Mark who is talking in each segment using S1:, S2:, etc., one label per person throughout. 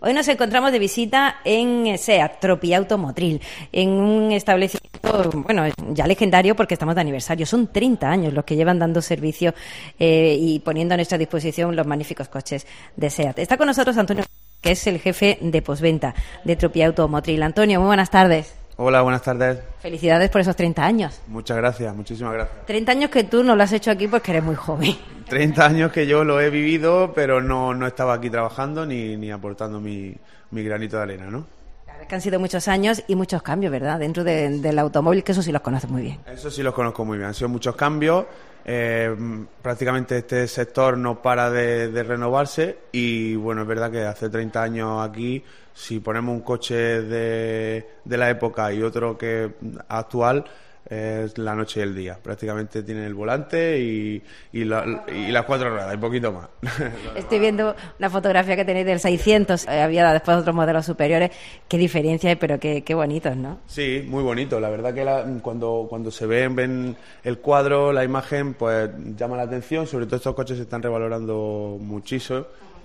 S1: Hoy nos encontramos de visita en SEAT, Tropiauto Motril, en un establecimiento, bueno, ya legendario porque estamos de aniversario. Son 30 años los que llevan dando servicio y poniendo a nuestra disposición los magníficos coches de SEAT. Está con nosotros Antonio, que es el jefe de postventa de Tropiauto Motril. Antonio, muy buenas tardes.
S2: Hola, buenas tardes.
S1: Felicidades por esos 30 años.
S2: Muchas gracias, muchísimas gracias.
S1: 30 años que tú no lo has hecho aquí porque eres muy joven.
S2: 30 años que yo lo he vivido, pero no estaba aquí trabajando ni aportando mi granito de arena, ¿no?
S1: Claro, es que han sido muchos años y muchos cambios, ¿verdad? Dentro del automóvil, que eso sí los conoces muy bien.
S2: Eso sí los conozco muy bien. Han sido muchos cambios. Prácticamente este sector no para de renovarse y, bueno, es verdad que hace 30 años aquí, si ponemos un coche de la época y otro que actual, es la noche y el día. Prácticamente tienen el volante y las cuatro ruedas, y poquito más.
S1: Estoy viendo una fotografía que tenéis del 600, había después otros modelos superiores. Qué diferencia hay, pero qué bonitos, ¿no?
S2: Sí, muy bonito. La verdad que cuando se ven el cuadro, la imagen, pues llama la atención. Sobre todo estos coches se están revalorando muchísimo.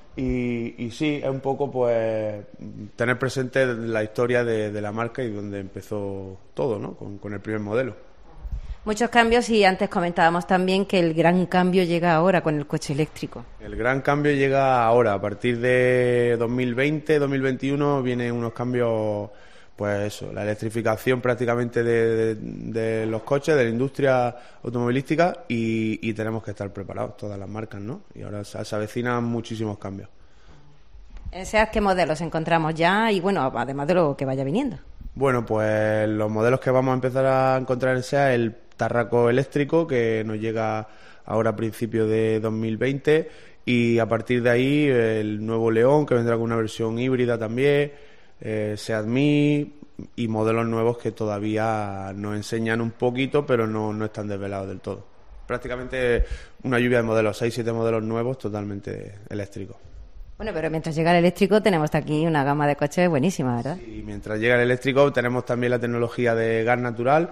S2: Y sí, es un poco pues tener presente la historia de la marca y donde empezó todo, ¿no? Con el primer modelo.
S1: Muchos cambios, y antes comentábamos también que el gran cambio llega ahora con el coche eléctrico.
S2: El gran cambio llega ahora, a partir de 2020, 2021 vienen unos cambios, pues eso, la electrificación prácticamente de los coches, de la industria automovilística y tenemos que estar preparados, todas las marcas, ¿no? Y ahora se avecinan muchísimos cambios.
S1: En SEAT, ¿qué modelos encontramos ya? Y bueno, además de lo que vaya viniendo.
S2: Bueno, pues los modelos que vamos a empezar a encontrar en SEAT, el Tarraco eléctrico, que nos llega ahora a principios de 2020, y a partir de ahí el nuevo León, que vendrá con una versión híbrida también, SEAT Mii y modelos nuevos que todavía nos enseñan un poquito, pero no están desvelados del todo. Prácticamente una lluvia de modelos, 6-7 modelos nuevos totalmente eléctricos.
S1: Bueno, pero mientras llega el eléctrico tenemos aquí una gama de coches buenísima, ¿verdad?
S2: Sí, mientras llega el eléctrico tenemos también la tecnología de gas natural,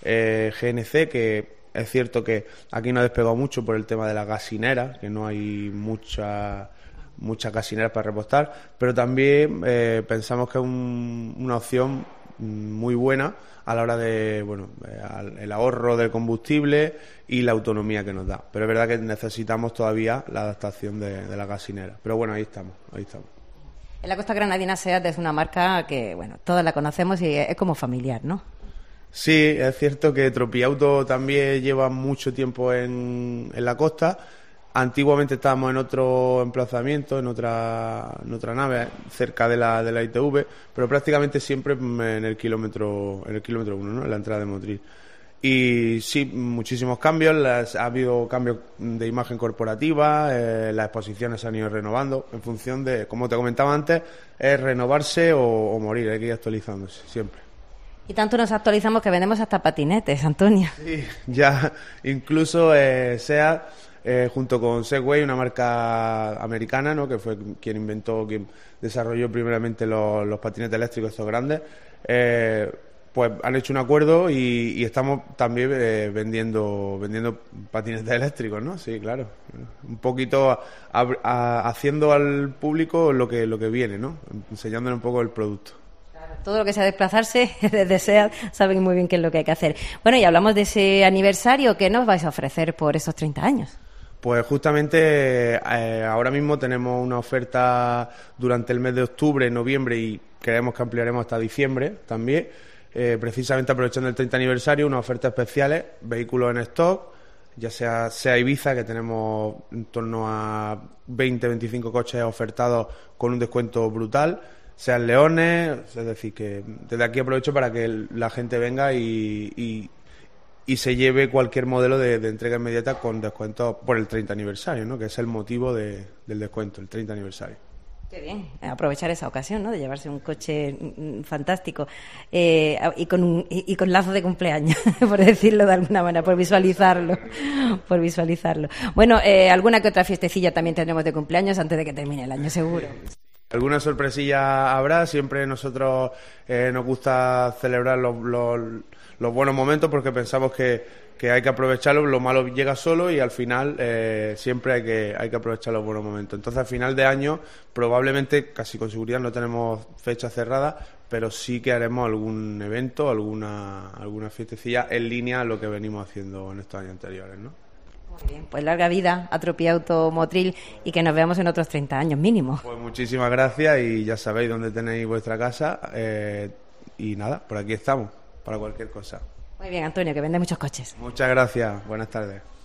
S2: GNC, que es cierto que aquí no ha despegado mucho por el tema de las gasineras, que no hay muchas gasineras para repostar, pero también pensamos que es una opción muy buena a la hora de, bueno, el ahorro del combustible y la autonomía que nos da. Pero es verdad que necesitamos todavía la adaptación de la gasinera. Pero bueno, ahí estamos.
S1: En la costa granadina SEAT es una marca que, bueno, todos la conocemos y es como familiar, ¿no?
S2: Sí, es cierto que Tropiauto también lleva mucho tiempo en la costa. Antiguamente estábamos en otro emplazamiento, en otra nave, cerca de la ITV, pero prácticamente siempre en el kilómetro 1, ¿no? En la entrada de Motril. Y sí, muchísimos cambios, ha habido cambios de imagen corporativa, las exposiciones se han ido renovando en función de, como te comentaba antes, es renovarse o morir, hay que ir actualizándose siempre.
S1: Y tanto nos actualizamos que vendemos hasta patinetes, Antonio.
S2: Sí, ya incluso SEAT, junto con Segway, una marca americana, ¿no? Que fue quien desarrolló primeramente los patinetes eléctricos estos grandes, pues han hecho un acuerdo y estamos también vendiendo patinetes eléctricos, ¿no? Sí, claro. Un poquito haciendo al público lo que viene, ¿no? Enseñándole un poco el producto.
S1: Todo lo que sea desplazarse desde SEAT saben muy bien qué es lo que hay que hacer. Bueno, y hablamos de ese aniversario. ¿Qué nos vais a ofrecer por esos 30 años?
S2: Pues justamente ahora mismo tenemos una oferta durante el mes de octubre, noviembre y creemos que ampliaremos hasta diciembre también, precisamente aprovechando el 30 aniversario, unas ofertas especiales, vehículos en stock, ya sea Ibiza, que tenemos en torno a 20-25 coches ofertados con un descuento brutal, sean Leones, es decir, que desde aquí aprovecho para que la gente venga y se lleve cualquier modelo de entrega inmediata con descuento por el 30 aniversario, ¿no? Que es el motivo del descuento, el 30 aniversario.
S1: Qué bien, aprovechar esa ocasión, ¿no? De llevarse un coche fantástico y con lazo de cumpleaños, por decirlo de alguna manera, por visualizarlo. Bueno, alguna que otra fiestecilla también tendremos de cumpleaños antes de que termine el año, seguro.
S2: Alguna sorpresilla habrá, siempre nosotros nos gusta celebrar los buenos momentos porque pensamos que que hay que aprovecharlo, lo malo llega solo y al final siempre hay que aprovechar los buenos momentos. Entonces, a final de año, probablemente, casi con seguridad, no tenemos fecha cerrada, pero sí que haremos algún evento, alguna fiestecilla en línea a lo que venimos haciendo en estos años anteriores, ¿no?
S1: Muy bien, pues larga vida a Tropía Automotril y que nos veamos en otros 30 años mínimo.
S2: Pues muchísimas gracias y ya sabéis dónde tenéis vuestra casa y nada, por aquí estamos, para cualquier cosa.
S1: Muy bien, Antonio, que vende muchos coches.
S2: Muchas gracias, buenas tardes.